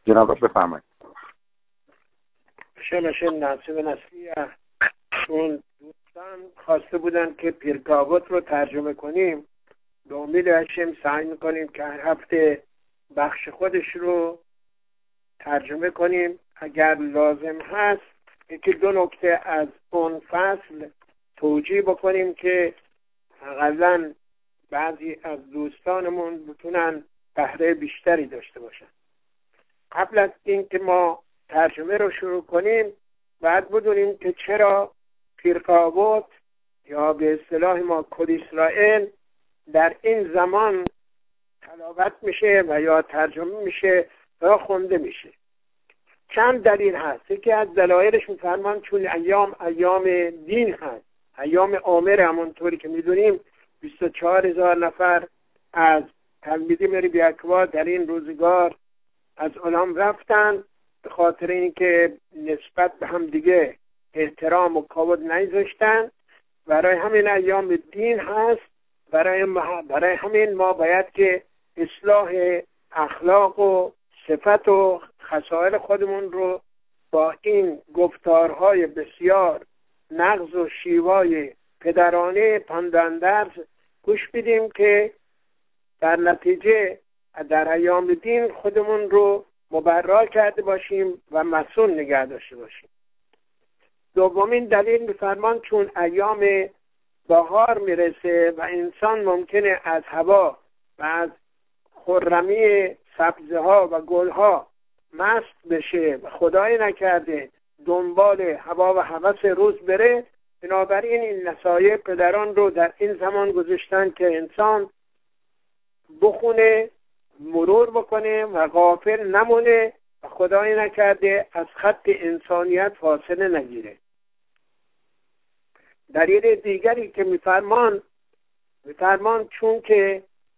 جناب بفرمایید. شناشه ناصب نصریه چون دوستان خواسته بودن که پیرکاوت رو ترجمه کنیم، به امید هاشم سعی میکنیم که هر هفته بخش خودش رو ترجمه کنیم. اگر لازم هست یکی دو نکته از اون فصل توجیه بکنیم که حداقل بعضی از دوستانمون بتونن بهره بیشتری داشته باشن. قبل از اینکه ما ترجمه رو شروع کنیم باید بدونیم که چرا پیرکاوت یا به اصطلاح ما کد اسرائیل در این زمان تلاوت میشه و یا ترجمه میشه و خونده میشه. چند دلیل هست. یکی از دلایلش میفرمان چون ایام دین هست، ایام عامر، همونطوری که میدونیم 24,000 نفر از تلمیذی مری بیاکوا در این روزگار از علام رفتن، به خاطر اینکه نسبت به هم دیگه احترام و کاوت نگذاشتن. برای همین ایام دین هست، برای همین ما باید که اصلاح اخلاق و صفت و خصائل خودمون رو با این گفتارهای بسیار نغز و شیوای پدرانه پنداندرز گوش بدیم که در نتیجه در ایام دین خودمون رو مبرا کرده باشیم و مسئول نگه داشته باشیم. دومین دلیل می‌فرمان چون ایام بهار میرسه و انسان ممکنه از هوا و از خرمی سبزه ها و گل ها مست بشه و خدای نکرده دنبال هوا و هوس روز بره. بنابراین این نصایح پدران رو در این زمان گذاشتن که انسان بخونه، مرور بکنه و غافل نمونه و خدای نکرده از خط انسانیت فاصله نگیره. دلیل دیگری که میفرمان چون که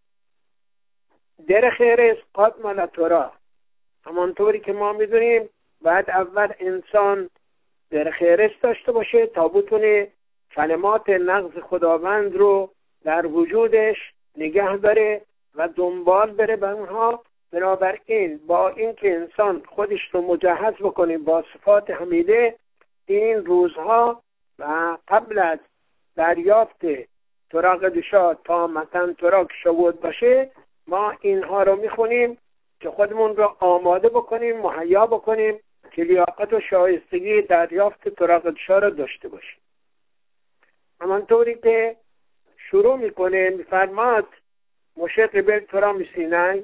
در خیرست قدم لتورا، همانطوری که ما میدونیم باید اول انسان در خیرست داشته باشه تا بتونه کلمات نغز خداوند رو در وجودش نگه داره و دنبال بره به اونها. بنابراین با اینکه انسان خودش رو مجهز بکنه با صفات حمیده، این روزها و قبل از دریافت تراغ دشا تا متن تراغ شود باشه، ما اینها رو میخونیم که خودمون رو آماده بکنیم، مهیا بکنیم که لیاقت و شایستگی دریافت تراغ دشا رو داشته باشیم. همانطوری که شروع میکنه میفرماد مشه قبل تورا میسینن.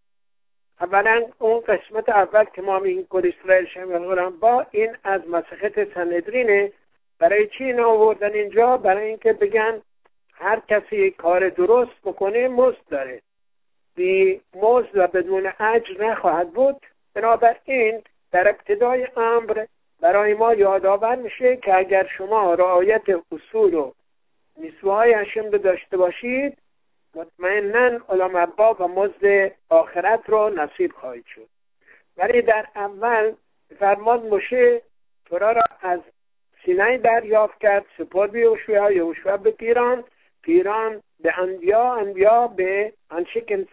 اولا اون قسمت اول که ما میگیم کد اسرائیل شمال با این از مسخت سندرینه. برای چی اینا آوردن اینجا؟ برای اینکه بگن هر کسی کار درست بکنه مزد داره، بی مزد و بدون اجر نخواهد بود. بنابراین در ابتدای امر برای ما یادآور میشه که اگر شما رعایت اصول و نسوهای هشم رو داشته باشید، مطمئناً علم با و مزد آخرت رو نصیب خواهید شد. ولی در اول فرمان مشه تورا را از سینای دریافت کرد، سپرد به یهوشع به پیران به انبیا به انشکن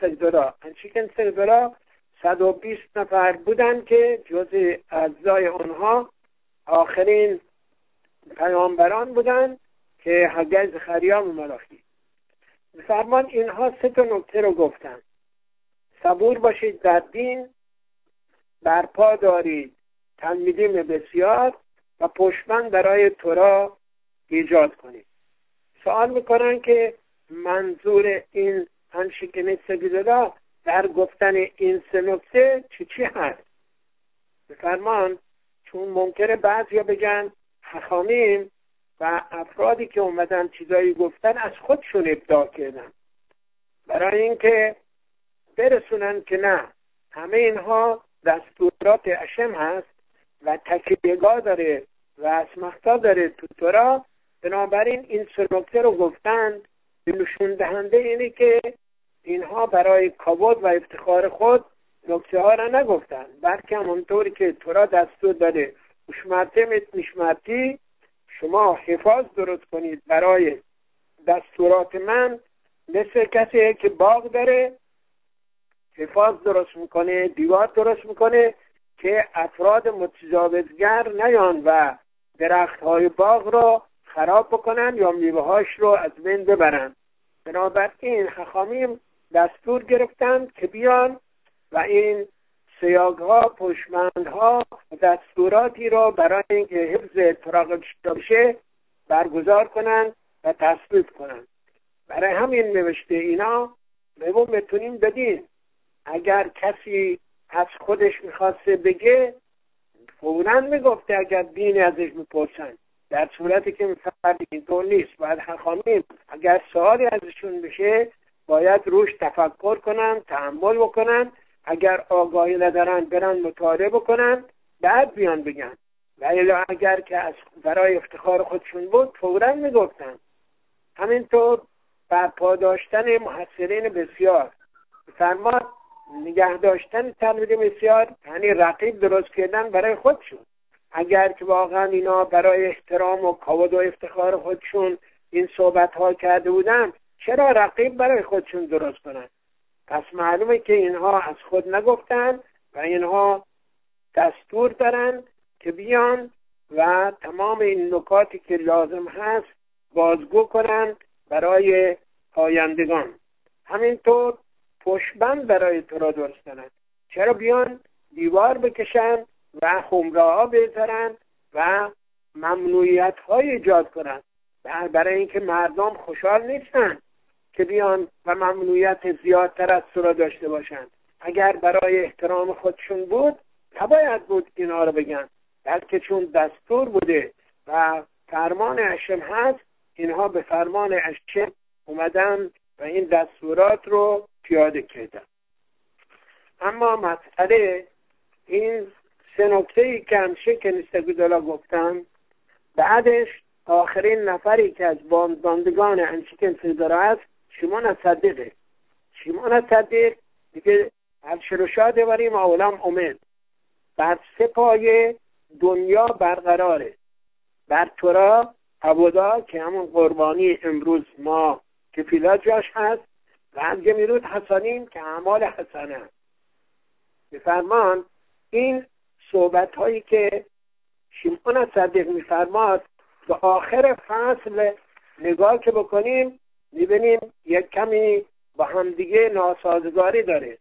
سگدرا 120 نفر بودن که جز اعضای اونها آخرین پیامبران بودن که حگی، زکریا و ملاخی. فرمان اینها 3 نکته رو گفتن: صبور باشید در دین، برپا دارید تلمیذیم بسیار و پشتبند برای تورا ایجاد کنید. سوال میکنن که منظور این انشکن سگدرا در گفتن این 3 نکته چی هست؟ فرمان چون ممکنه بعضیا بگن حخامیم و افرادی که اومدن چیزایی گفتن از خودشون ابداع کردن برای اینکه برسونن که نه، همه اینها دستورات اشم هست و تکیهگاه داره و اسمختا داره تو تورا. بنابراین این 3 نکته رو گفتند به نشون دهنده اینه که اینها برای کاوت و افتخار خود نکته ها را نگفتن، بلکه همونطوری که تورا دستور داده نشمرتی شما حفاظ درست کنید برای دستورات من، مثل کسی که باغ داره حفاظ درست میکنه، دیوار درست میکنه که افراد متجاوزگر نیان و درختهای باغ رو خراب بکنن یا میوه‌هاش رو از بین ببرن. بنابراین خخامیم دستور گرفتن که بیان و این سیاگ‌ها، پشمندها و دستوراتی را برای اینکه حفظ تراغ بشه برگزار کنن و تصویب کنن. برای همین نوشته اینا بهمون میتونیم بدین اگر کسی از خودش میخواسته بگه فوراً میگفته اگر دین ازش میپرسن، در صورتی که فرد اینطور نیست. باید خخامیم اگر سوالی ازشون بشه باید روش تفکر کنن، تأمل بکنن، اگر آگاهی ندارن برن مطالعه بکنن بعد بیان بگن. ولی اگر که از برای افتخار خودشون بود فوراً میگفتن. همینطور برپا داشتن محصلین بسیار، فرماد نگه داشتن تلمید بسیار یعنی رقیب درست کردن برای خودشون. اگر که واقعا اینا برای احترام و کاوه و افتخار خودشون این صحبت ها کرده بودن چرا رقیب برای خودشون درست کنن؟ پس معلومه که اینها از خود نگفتن و اینها دستور دارن که بیان و تمام این نکاتی که لازم هست بازگو کنن برای آیندگان. همینطور پشتبند برای تو را درست کنن. چرا بیان دیوار بکشن و خمره ها بذارن و ممنوعیت های ایجاد کنن؟ برای اینکه مردم خوشحال نیستن که بیان و ممنوعیت زیادتر از تو را داشته باشن. اگر برای احترام خودشون بود نباید بود اینا رو بگن، بلکه چون دستور بوده و فرمان اشم هست اینها به فرمان اشم اومدن و این دستورات رو پیاده کردن. اما مسئله این سه نکته‌ای که همشه که نیستگودالا گفتم، بعدش آخرین نفری که از بانندگان انشکن سیدارا هست شیمون صدیقه. شیمون صدیق دیگه الشروشا داریم اولام امید بر سه پایه دنیا برقراره، بر تورا عبودا که همون قربانی امروز ما که فیلا جاش هست و از گمیرود حسانیم که اعمال حسنه هست. بفرمان این صحبت هایی که شیمون صدیق میفرماد به آخر فصل نگاه که بکنیم میبینیم یک کمی با همدیگه ناسازگاری داره.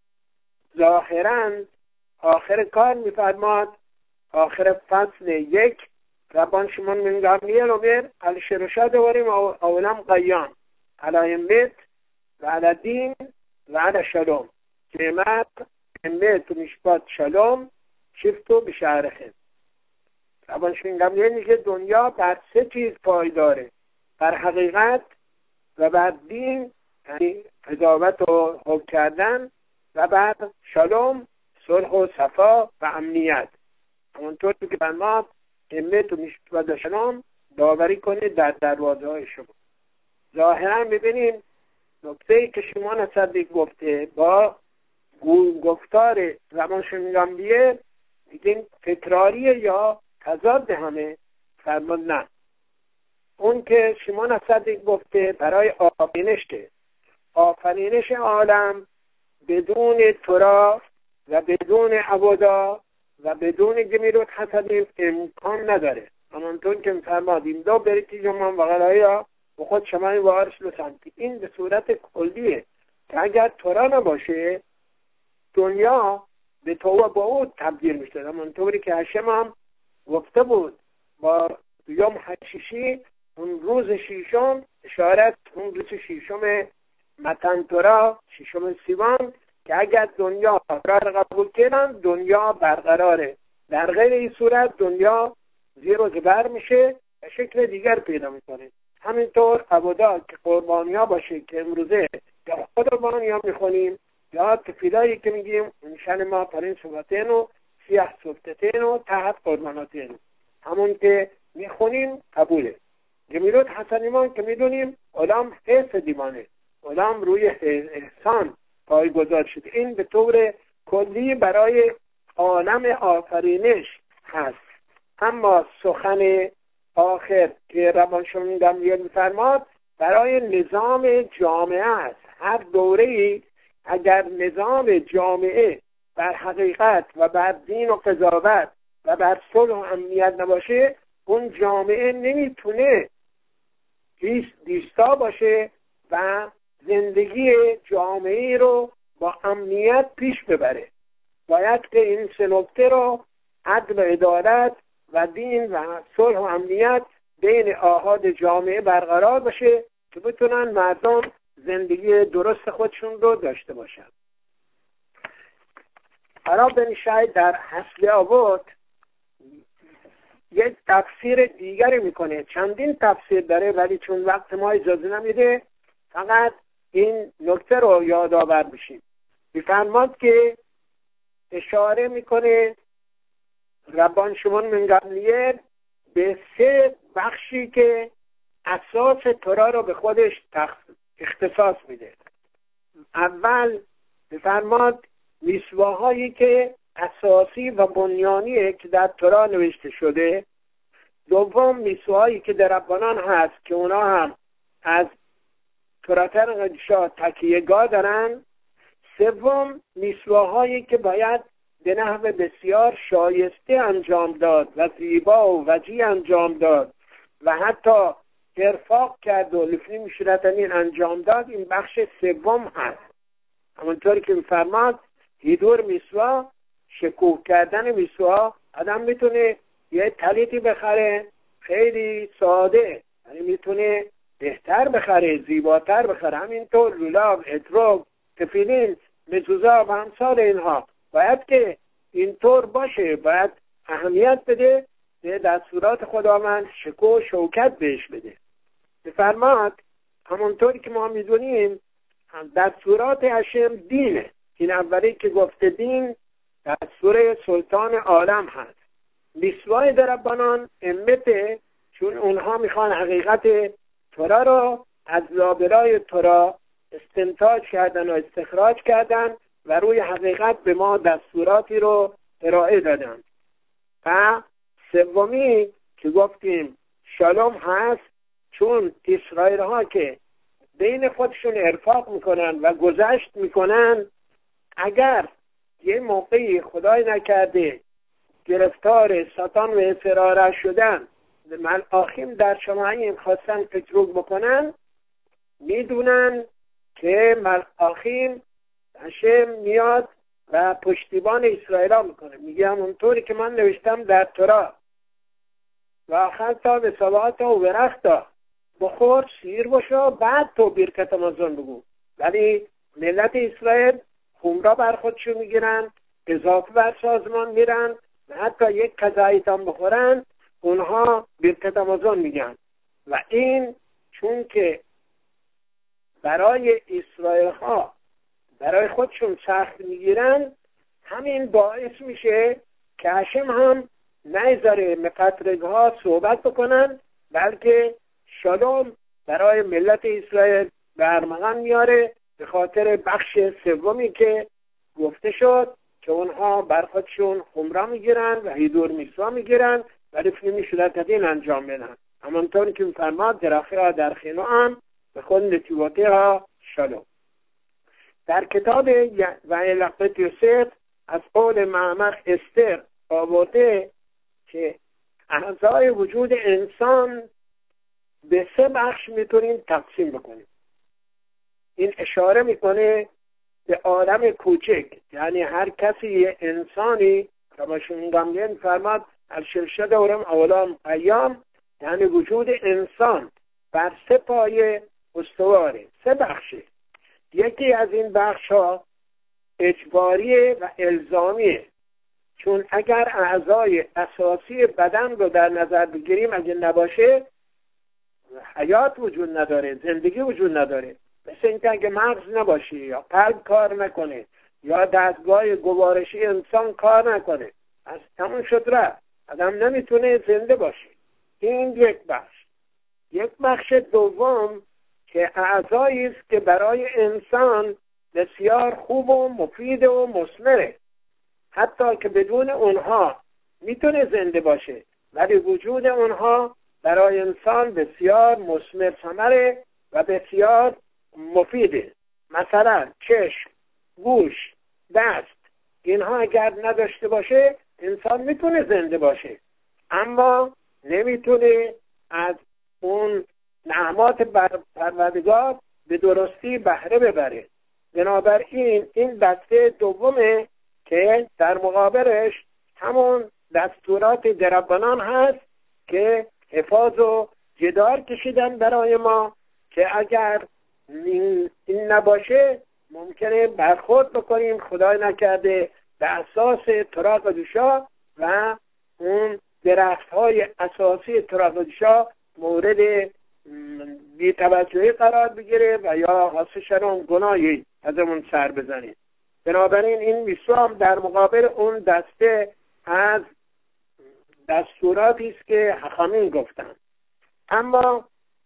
ظاهراً آخر کار میفرماد آخر فصل 1 ربان شیمون من گاملیل امر الشروشا داریم اولم قیام علی امت و علی دین و علی شلوم قیمت امت و مشبات شلوم شفتو به شهرخه. ربان شیمون گاملیل میگه دنیا بر سه چیز پایداره، بر حقیقت و بر دین یعنی قضاوت و حکم کردن و بر شلوم صلح و صفا و امنیت. همونطور که فرماد امت و مشبات شلوم داوری کنید در دروازه های شما. ظاهرا میبینیم نکته‌ای که شیمون صدیق گفته با گفتار ربان شیمون گاملیل دیگه تکراریه یا تضاد همه؟ فرمان نه. اون که شیمون صدیق گفته برای آفرینش عالم بدون تورا و بدون عبودا و بدون گمیروت حسدیم امکان نداره. همانطور که فرمادیم دو بریتی جمان و غلایه و خود شمای وارش لسانتی. این به صورت کلیه که اگر تورا نباشه دنیا به تو و بعود تبدیل میشه. همانطوری که هشم هم گفته بود با یوم حشیشی اون روز شیشم اشارت اون روز شیشم متن تورا شیشم سیوان که اگر دنیا را قبول کردن دنیا برقراره، در غیر این صورت دنیا زیر و زبر میشه و شکل دیگر پیدا میکنه. همینطور عبودا که قربانی ها باشه که امروزه یا خود قربانی ها میخونیم یا تفیلایی که میگیم نشان ما پرین صفتین و سیاه صفتین و تحت قرباناتین همون که میخونیم قبوله. جمیلوت حسنیمان که میدونیم علام حیث دیوانه، علام روی احسان پایگذار شده. این به طور کلی برای عالم آفرینش هست. اما سخن آخر که ربان شیمون گاملیل می‌فرماد برای نظام جامعه است. هر دوره‌ای اگر نظام جامعه بر حقیقت و بر دین و قضاوت و بر صلح و امنیت نباشه، اون جامعه نمیتونه دیستا باشه و زندگی جامعه رو با امنیت پیش ببره. باید که این سه نکته رو، عدل و عدالت و دین و صلح و امنیت، بین آحاد جامعه برقرار باشه که بتونن مردم زندگی درست خودشون رو داشته باشن. حالا بن شاید در حسل آباد یک تفسیر دیگری میکنه. چندین تفسیر داره ولی چون وقت ما اجازه نمیده فقط این نکته رو یادآور بشیم. میفرماد که اشاره میکنه ربان شمون من گملیل به سه بخشی که اساس تورا رو به خودش اختصاص میده. اول میفرماد میثواهایی که اساسی و بنیانیه که در تورا نوشته شده. دوم میثواهایی که در ربانان هست که اونا هم از توراتر قدیشا تکیه‌گاه دارن. سوم میثواهایی که باید به نحو بسیار شایسته انجام داد و زیبا و وجیه انجام داد و حتی ارفاق کرد و لفنی مشورتنین انجام داد. این بخش سوم هست. همونطوری که میفرماد هیدور میثوا، شکوه کردن میثوا، آدم میتونه یه تلیتی بخره خیلی ساده، یعنی میتونه بهتر بخره، زیباتر بخره. همینطور لولاب، اتروب، تفیلین، مزوزا و همسال اینها باید که اینطور باشه، باید اهمیت بده به دستورات خداوند، شکوه و شوکت بهش بده. بفرماد همونطوری که ما میدونیم دستورات هشم دینه. این اولی که گفته دین دستور سلطان عالم هست. میثوای در ربانان امته، چون اونها میخوان حقیقت تورا رو از لابلای تورا استنتاج کردن و استخراج کردن و روی حقیقت به ما دستوراتی رو ارائه دادن. و سومی که گفتیم شالوم هست، چون اسرائیل ها که بین خودشون ارفاق میکنن و گذشت میکنن، اگر یه موقعی خدای نکرده گرفتار ساتان و فراره شدن، ملاخیم در شماعیم خواستن فکروگ بکنن، میدونن که ملاخیم هشم میاد و پشتیبان اسرائیل ها میکنه. میگه همونطوری که من نوشتم در تورا و آخر تا به صلوات و ورختا بخور سیر باشو، بعد تو برکت آمازون بگو. ولی ملت اسرائیل خمرا بر خودشون میگیرن، اضافه بر سازمان میرن و حتی یک کذایتان بخورن اونها برکت آمازون میگن. و این چون که برای اسرائیل ها برای خودشون سخت میگیرن، همین باعث میشه که هشم هم نذاره مفترگ ها صحبت بکنن، بلکه شالوم برای ملت اسرائیل برمغان میاره، به خاطر بخش سومی که گفته شد که اونها بر خودشون خمرا میگیرن و هیدور میثوا میگیرن و رفنی میشورتدین انجام بدن. همانطور که میفرماد درخه ها در خینو هم به خود نتیواته ها شالوم. در کتاب و القبت یوسف از قول معمق استر آورده که اعضای وجود انسان به سه بخش میتونیم تقسیم بکنیم. این اشاره میکنه به عالم کوچک، یعنی هر کسی یه انسانی که باشون گمگن فرماد الشرشه دورم اولام ایام، یعنی وجود انسان بر سه پایه استواره، سه بخشه. یکی از این بخش ها اجباریه و الزامیه، چون اگر اعضای اساسی بدن رو در نظر بگیریم اگه نباشه حیات وجود نداره، زندگی وجود نداره. مثل اینکه اگه مغز نباشه یا قلب کار نکنه یا دستگاه گوارشی انسان کار نکنه، از تمون شد رفت، آدم نمیتونه زنده باشه. این یک بخش. یک بخش دوم که اعضایی است که برای انسان بسیار خوب و مفید و مثمره، حتی که بدون اونها میتونه زنده باشه، ولی وجود اونها برای انسان بسیار مثمر ثمره و بسیار مفیده. مثلا چشم، گوش، دست، اینها اگر نداشته باشه انسان میتونه زنده باشه، اما نمیتونه از اون نعمات پروردگار به درستی بهره ببره. بنابراین این دسته دومه که در مقابلش همون دستورات دربانان هست که حفاظ و جدار کشیدن برای ما که اگر این نباشه ممکنه برخورد بکنیم خدای نکرده به اساس تراب دوشا و اون درخت‌های اساسی تراب دوشا مورد بی‌توجهی قرار بگیره و یا حاسشون گناهی ازمون سر بزنید. بنابراین این میثاق در مقابل اون دسته از دستوراتی است که حکامیون گفتن. اما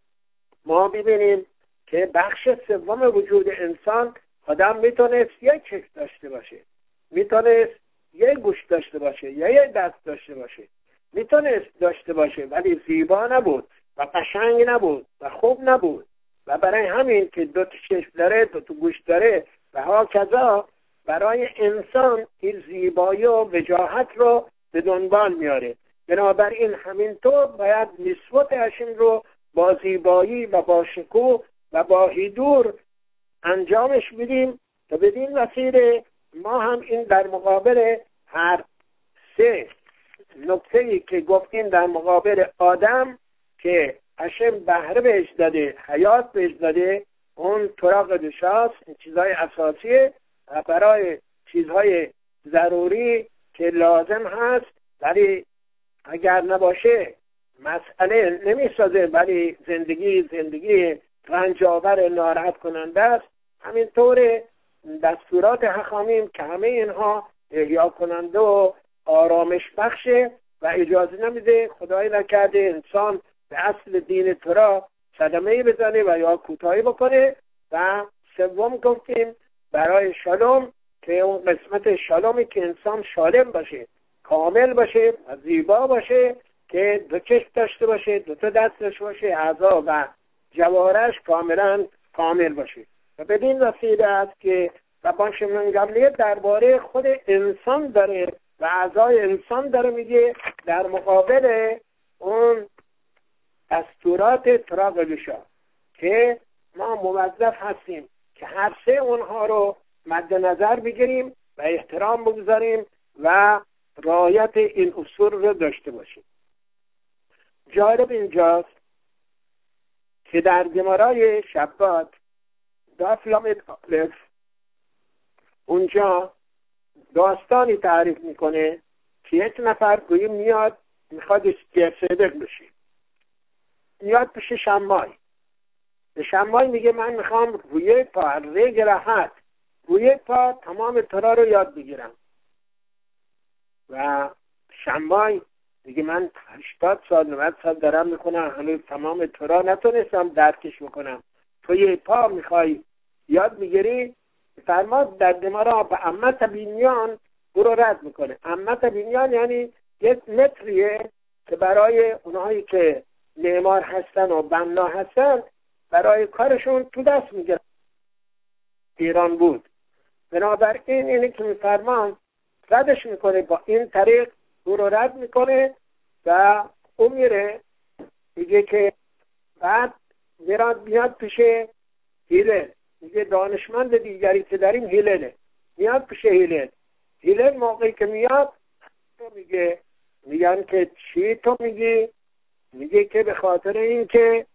ما ببینیم که بخش سوم وجود انسان، آدم میتونست یک چشم داشته باشه، میتونست یک گوش داشته باشه یا یک دست داشته باشه، میتونست داشته باشه ولی زیبا نبود و قشنگ نبود و خوب نبود و برای همین که دو تا چشم داره، دو تا گوش داره و هاکذا برای انسان این زیبایی و وجاهت رو به دنبال میاره. بنابراین همینطور باید نسبت اشین رو با زیبایی و با شکوه و با حضور انجامش بدیم تا بدین وسیله ما هم این در مقابل هر سه نکته‌ای که گفتیم در مقابل آدم که اشم بهره بهش داده، حیات بهش داده، اون طرق دوشاست، این چیزهای اساسیه و برای چیزهای ضروری که لازم هست، ولی اگر نباشه مسئله نمیسازه، ولی زندگی رنجاور ناراحت کننده است. همینطور دستورات حکامیم که همه اینها احیا کننده و آرامش بخشه و اجازه نمیده خدای نکرده انسان به اصل دین تورا صدمه‌ای بزنه و یا کوتاهی بکنه. و سوم گفتیم برای شالوم که اون قسمت شالومی که انسان شالم باشه، کامل باشه و زیبا باشه، که دو چشم داشته باشه، دو تا دست داشته باشه، اعضا و جوارش کاملا کامل باشه. و بدین وسیله است که ربان شمعون گملیه درباره خود انسان داره و اعضای انسان داره میگه در مقابل اون دستورات تراغلوشا که ما موظف هستیم که هر سه اونها رو مد نظر بگیریم و احترام بگذاریم و رعایت این اصول رو داشته باشیم. جالب اینجاست که در گمارای شبات داف لامد الف اونجا داستانی تعریف میکنه که یک نفر گویی میاد میخواد صدق بشه، میاد پیش شمای. به شمای میگه من میخوام روی پا رگ راحت روی پا تمام تورا رو یاد بگیرم. و شمای میگه من 80 سال 90 سال دارم میکنم هنوز تمام تورا نتونستم درکش بکنم، تو یه پا میخوای یاد میگیری؟ فرماد در دمارا به امت بینیان او رو رد میکنه. امت بینیان یعنی یک متریه که برای اونهایی که معمار هستن و بنا هستن برای کارشون تو دست میگیرن. ایران بود. بنابراین اینی که میفرمان ردش میکنه، با این طریق او رو رد میکنه و او میره میگه که بعد میاد پیش هیلل، میگه دانشمند دیگری که داریم هیلله. میاد پیش هیلل موقعی که میاد میگن که چی تو میگی؟ میگه که به خاطر این که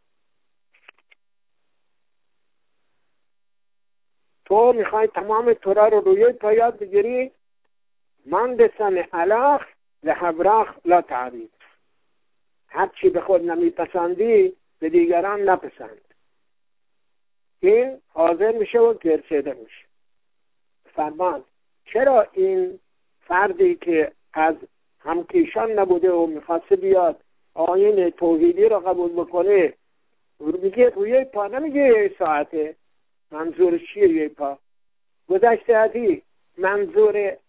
تو میخوای تمام تورا رو روی پا یاد بگیری، من دسن علاق لحبراخ لا تعبید، هر چی به خود نمیپسندی به دیگران نپسند. این حاضر میشه و گرسیده میشه. فرمان چرا این فردی که از همکیشان نبوده و میخواسته بیاد آیین توحیدی رو قبول بکنه میگه روی پا، نمیگه ساعته. منظور چیه روی پا؟ گذشته ازی منظور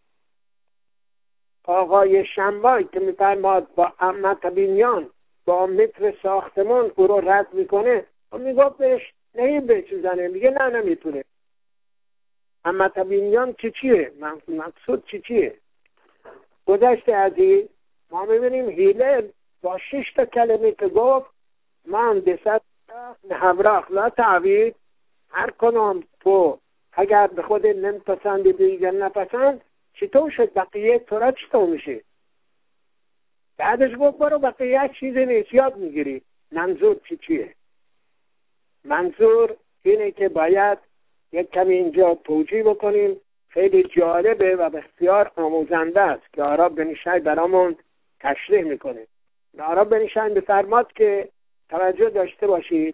آقای شنبای که میفرماد با امت بینیان با متر ساختمان او رو رد میکنه و میگه بهش نهیم بهش زنه، میگه نه نمیتونه. اما تبینیان چیه؟ مقصود چیه؟ گذشته عزیز ما میبینیم هیلل با 6 کلمه که گفت من دست همراه لا تعوید، هر کنم تو اگر به خود نمیپسندی دیگر نپسند چطور شد؟ بقیه تو را چطور میشه؟ بعدش گفت برو بقیه چیزی نیست یاد میگیری. منظور چیه؟ منظور اینه که باید یک کمی اینجا توجیه بکنیم. خیلی جالبه و بسیار آموزنده است که آراب بن شی برامون تشریح میکنه. آراب بن شی بفرماد که توجه داشته باشید.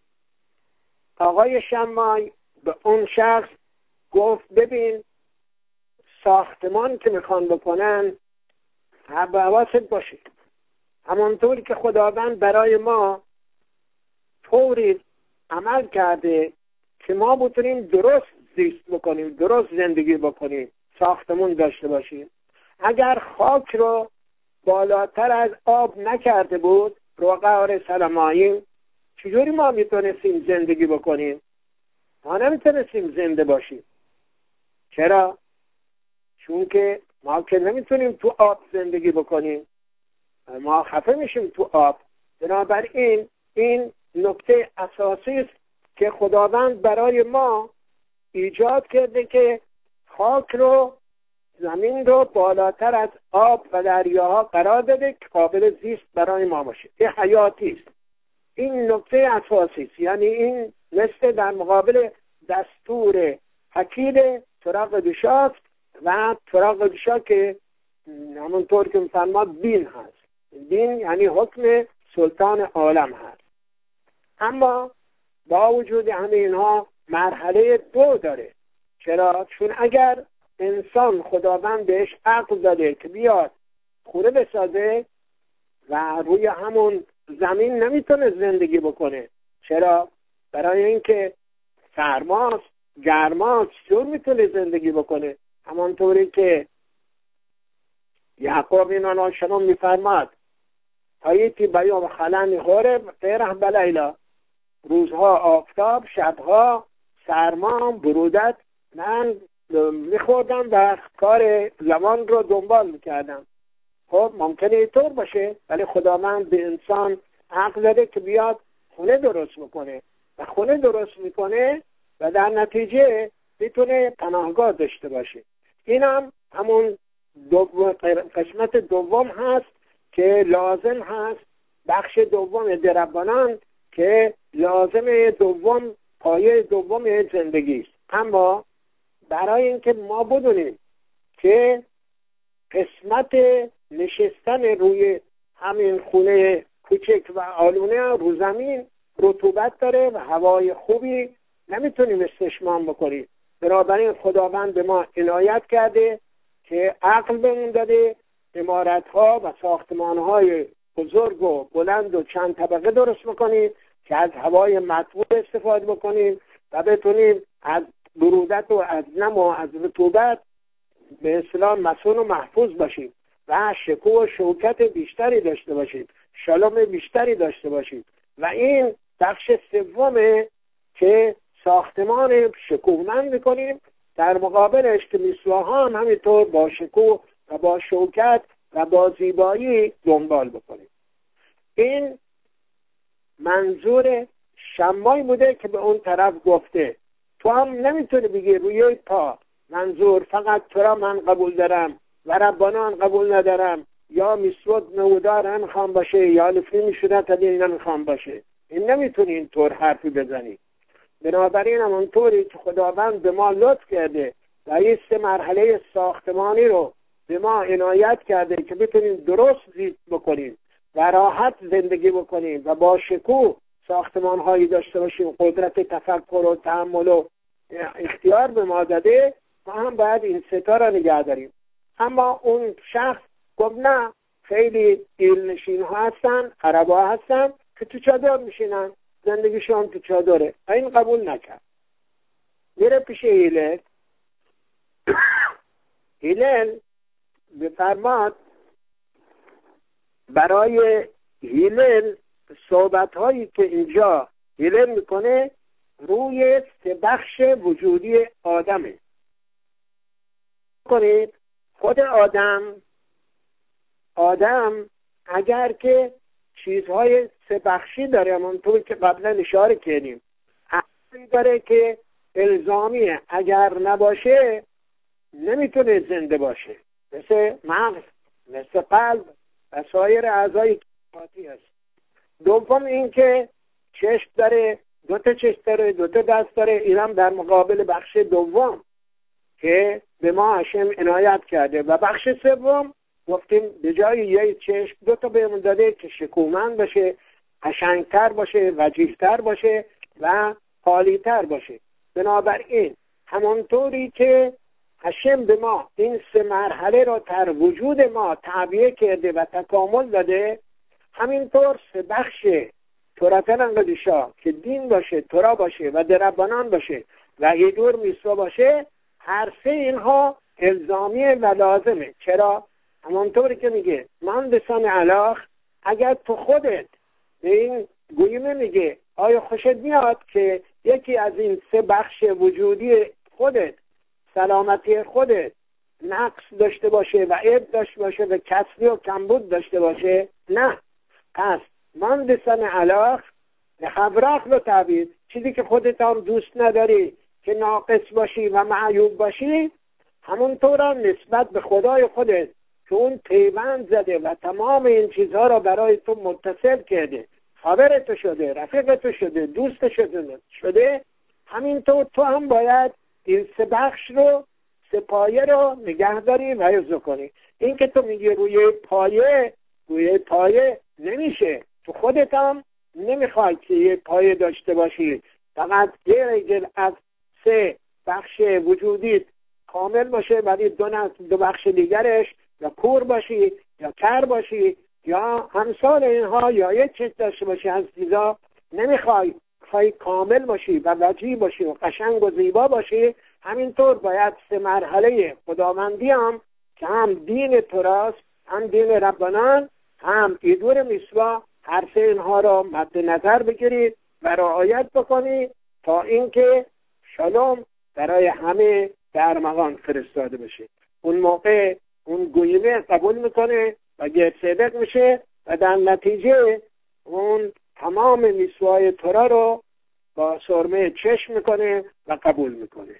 آقای شمای به اون شخص گفت ببین ساختمان که میخوان بکنن حواست باشه، همانطوری که خداوند برای ما طوری عمل کرده که ما بتونیم درست زیست بکنیم، درست زندگی بکنیم، ساختمون داشته باشیم. اگر خاک رو بالاتر از آب نکرده بود روقار سلماییم، چجوری ما میتونستیم زندگی بکنیم؟ ما نمیتونستیم زنده باشیم. چرا؟ چون که ما که نمیتونیم تو آب زندگی بکنیم، ما خفه میشیم تو آب. بنابراین این نکته اساسی است که خداوند برای ما ایجاد کرده که خاک رو، زمین رو بالاتر از آب و دریاها قرار داده که قابل زیست برای ما باشه. این حیاتی است. این نکته اساسی است. یعنی این مثل در مقابل دستور حکیل تراغ دوشاست و تراغ دوشا که همونطور که میفرماد دین هست. دین یعنی حکم سلطان عالم هست. اما با وجود همه اینها مرحله 2 داره. چرا؟ چون اگر انسان خداوند بهش عقل داده که بیاد خونه بسازه و روی همون زمین نمیتونه زندگی بکنه. چرا؟ برای اینکه سرماست، گرماست، چطور میتونه زندگی بکنه؟ همانطوری که یعقوب این آناشنون میفرماد هایتی بیام خلن خوره غیره بلیلا، روزها آفتاب، شبها سرما، برودت. من میخوردم و کار زمان رو دنبال میکردم. خب ممکنه اینطور باشه، ولی خداوند به انسان عقل داده که بیاد خونه درست میکنه و خونه درست میکنه و در نتیجه میتونه پناهگاه داشته باشه. این هم همون قسمت دوم هست که لازم هست، بخش دوم دربانان که لازم دوم، پایه دوم زندگی است. اما برای اینکه ما بدونیم که قسمت نشستن روی همین خونه کوچک و آلونه رو زمین رطوبت داره و هوای خوبی نمیتونیم استشمام بکنیم. بنابراین خداوند به ما عنایت کرده که عقل بهمون داده عمارت‌ها و ساختمان‌های بزرگ و بلند و چند طبقه درست بکنیم که از هوای مطبوع استفاده بکنیم و بتونیم از برودت و از نم و از رطوبت به اصطلاح مسون و محفوظ باشیم و شکوه و شوکت بیشتری داشته باشیم، شلم بیشتری داشته باشیم. و این بخش سومه که ساختمان شکوهمند میکنیم، در مقابلش که میسواها هم همینطور با شکوه و با شوکت و با زیبایی دنبال بکنیم. این منظور شمای بوده که به اون طرف گفته تو هم نمیتونی بگی روی پا، منظور فقط تو را من قبول دارم و ربانان قبول ندارم، یا میسود نودار نمیخوام باشه یا لفی میشده تدین نمیخوام باشه. این نمیتونی اینطور حرفی بزنی. بنابراین همونطوری که خداوند به ما لطف کرده و این 3 مرحله ساختمانی رو به ما عنایت کرده که بتونیم درست زیست بکنیم و راحت زندگی بکنیم و با شکوه ساختمان‌هایی داشته باشیم، قدرت تفکر و تأمل و اختیار به ما داده، ما هم باید این 3 تا را نگه داریم. اما اون شخص گفت نه، خیلی ایلنشین ها هستن، عربا هستن که تو چادر میشینن، زندگیشون تو چادره. این قبول نکرد. میره پیش هیلل. هیلل بفرماد برای هیلل صحبت هایی که اینجا هیلل میکنه روی 3 بخش وجودی آدمه. کنید خود آدم اگر که چیزهای سه بخشی داره، همونطور که قبلا اشاره کردیم، عقلی داره که الزامیه، اگر نباشه نمیتونه زنده باشه، مثل مغز، مثل قلب و سایر اعضای حیاتی است. دوم این که چشم داره، 2 تا چشم داره، 2 تا دست داره، اینم در مقابل بخش دوم که به ما هاشم عنایت کرده. و بخش سوم گفتیم به جای یه چشم 2 تا بهمون داده که شکومند باشه، قشنگتر باشه، وجیه‌تر باشه و عالی‌تر باشه. بنابراین همونطوری که هاشم به ما این 3 مرحله را در وجود ما تعبیه کرده و تکامل داده، همینطور 3 بخش توراتن انقدیشا که دین باشه، تورا باشه و دربانان باشه و هیدور میسوا باشه، هر 3 اینها الزامیه و لازمه. چرا؟ همونطوری که میگه من بسان علاق، اگر تو خودت به این گویمه میگه آیا خوشت میاد که یکی از این 3 بخش وجودی خودت، سلامتی خودت نقص داشته باشه و عیب داشته باشه و کسری و کمبود داشته باشه؟ نه. پس من بسان علاق خبرخ رو تعبیر، چیزی که خودت هم دوست نداری که ناقص باشی و معیوب باشی، همونطور نسبت به خدای خودت که اون پیوند زده و تمام این چیزها را برای تو متصل کرده، خبر تو شده، رفیق تو شده، دوست شده، همینطور تو هم باید این 3 بخش رو، 3 پایه رو نگه داری و حفظ کنی. این که تو میگی روی پایه نمیشه، تو خودت هم نمیخوای که یه پایه داشته باشی، فقط یه ریگل از 3 بخش وجودیت کامل باشه، ولی 2 بخش دیگرش یا کور باشی یا کر باشی یا همسال اینها، یا یه چیز داشته باشی از چیزا. نمیخوای کامل باشی و وجیه باشی و قشنگ و زیبا باشی. همینطور باید 3 مرحله خداوندی هم که هم دین توراست، هم دین ربانان، هم هیدور میسوا، هر 3 اینها را مد نظر بگیرید و رعایت بکنید تا اینکه شالوم برای همه در مقام فرستاده بشه. اون موقع اون گویمه قبول میکنه و گرد میشه و در نتیجه اون تمام میسوای تورا رو با سرمه چشم میکنه و قبول میکنه.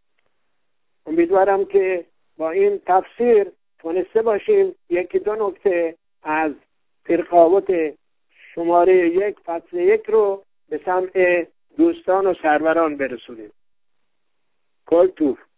امیدوارم که با این تفسیر تونسته باشیم 1-2 نکته از فرقاوت شماره 1 فصل 1 رو به سمع دوستان و سروران برسونیم. کل توف.